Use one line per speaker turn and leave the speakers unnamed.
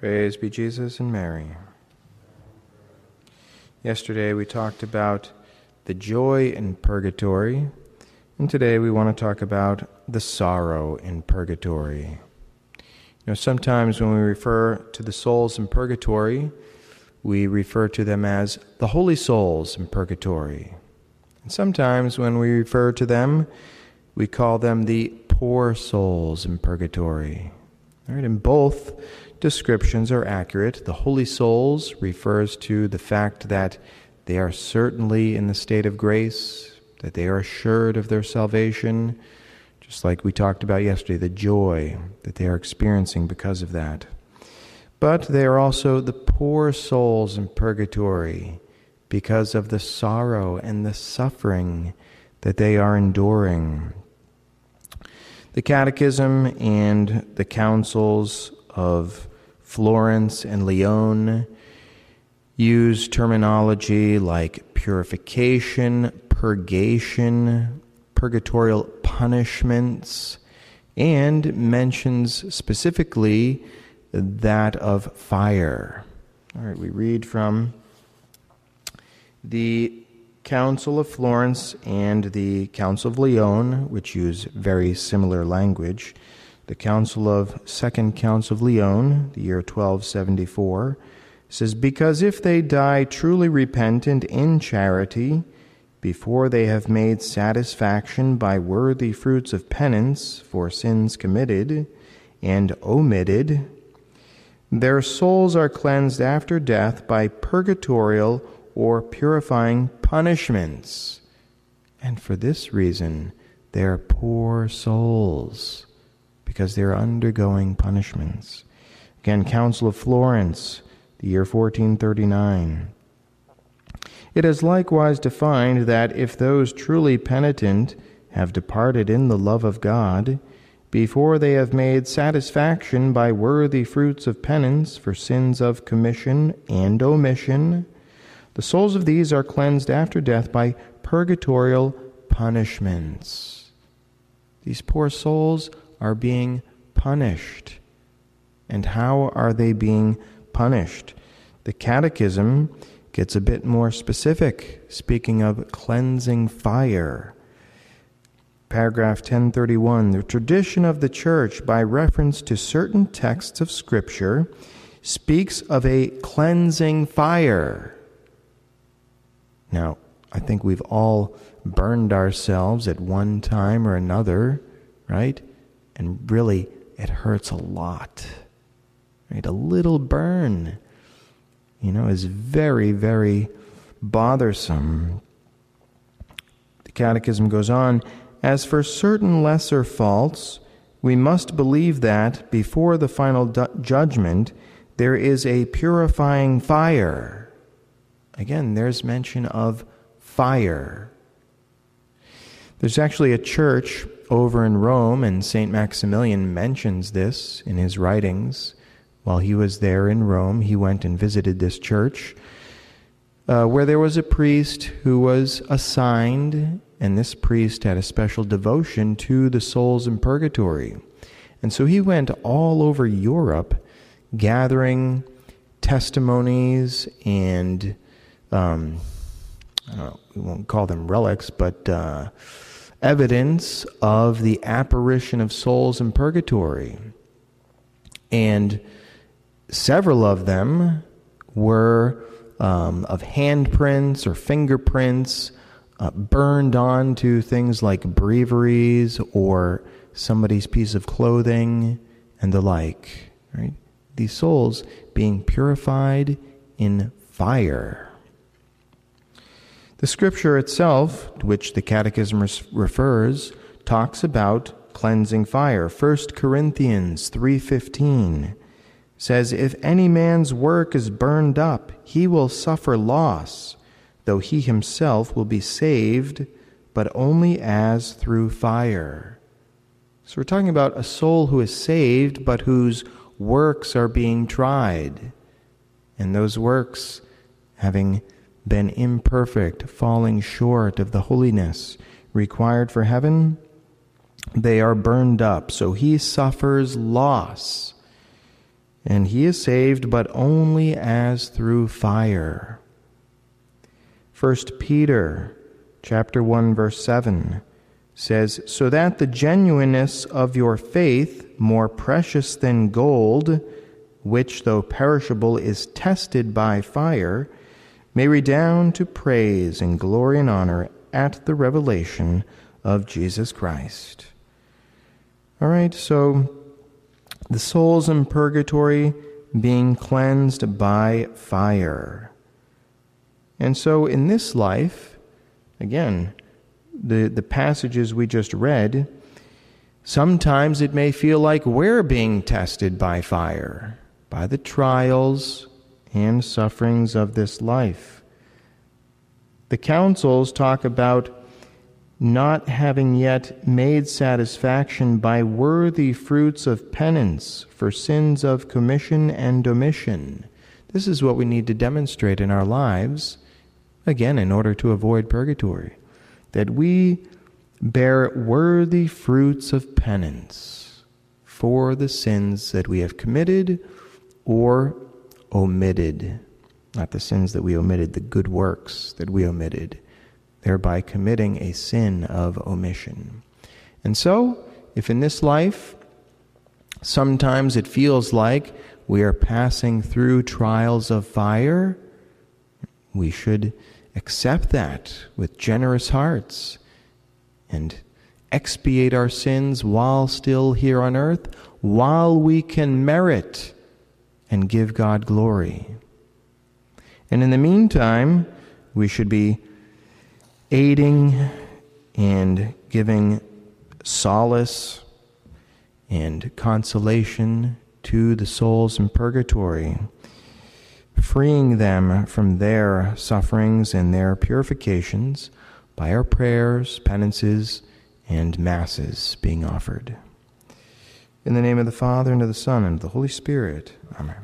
Praise be Jesus and Mary. Yesterday we talked about the joy in purgatory, and today we want to talk about the sorrow in purgatory. Sometimes when we refer to the souls in purgatory, we refer to them as the holy souls in purgatory. And sometimes when we refer to them, we call them the poor souls in purgatory. All right, and both descriptions are accurate. The holy souls refers to the fact that they are certainly in the state of grace, that they are assured of their salvation, just like we talked about yesterday, the joy that they are experiencing because of that. But they are also the poor souls in purgatory because of the sorrow and the suffering that they are enduring. The Catechism and the councils of Florence and Lyon use terminology like purification, purgation, purgatorial punishments, and mentions specifically that of fire. All right, we read from the Council of Florence and the Council of Lyon, which use very similar language. The Second Council of Lyon, the year 1274, says, "Because if they die truly repentant in charity, before they have made satisfaction by worthy fruits of penance for sins committed and omitted, their souls are cleansed after death by purgatorial or purifying punishments. And for this reason, they are poor souls, because they are undergoing punishments." Again, Council of Florence, the year 1439. "It is likewise defined that if those truly penitent have departed in the love of God, before they have made satisfaction by worthy fruits of penance for sins of commission and omission, the souls of these are cleansed after death by purgatorial punishments." These poor souls are being punished. And how are they being punished? The Catechism gets a bit more specific, speaking of cleansing fire. Paragraph 1031, "The tradition of the Church, by reference to certain texts of Scripture, speaks of a cleansing fire." Now, I think we've all burned ourselves at one time or another, right? And really, it hurts a lot. Right? A little burn, is very, very bothersome. The Catechism goes on, "As for certain lesser faults, we must believe that before the final judgment, there is a purifying fire." Again, there's mention of fire. There's actually a church over in Rome, and St. Maximilian mentions this in his writings. While he was there in Rome, he went and visited this church where there was a priest who was assigned, and this priest had a special devotion to the souls in purgatory. And so he went all over Europe gathering testimonies and, we won't call them relics, but evidence of the apparition of souls in purgatory. And several of them were of handprints or fingerprints burned onto things like breviaries or somebody's piece of clothing and the like. Right? These souls being purified in fire. The Scripture itself, to which the Catechism refers, talks about cleansing fire. 1 Corinthians 3:15 says, "If any man's work is burned up, he will suffer loss, though he himself will be saved, but only as through fire." So we're talking about a soul who is saved, but whose works are being tried. And those works, having been imperfect, falling short of the holiness required for heaven, they are burned up. So he suffers loss. and he is saved, but only as through fire. 1 Peter chapter 1, verse 7 says, "So that the genuineness of your faith, more precious than gold, which though perishable is tested by fire, may redound to praise and glory and honor at the revelation of Jesus Christ." All right, so the souls in purgatory being cleansed by fire. And so in this life, again, the passages we just read, sometimes it may feel like we're being tested by fire, by the trials and sufferings of this life. The councils talk about not having yet made satisfaction by worthy fruits of penance for sins of commission and omission. This is what we need to demonstrate in our lives, again, in order to avoid purgatory, that we bear worthy fruits of penance for the sins that we have committed or omitted. Not the sins that we omitted, the good works that we omitted, thereby committing a sin of omission. And so, if in this life, sometimes it feels like we are passing through trials of fire, we should accept that with generous hearts and expiate our sins while still here on earth, while we can merit and give God glory. And in the meantime, we should be aiding and giving solace and consolation to the souls in purgatory, freeing them from their sufferings and their purifications by our prayers, penances, and masses being offered. In the name of the Father, and of the Son, and of the Holy Spirit. Amen.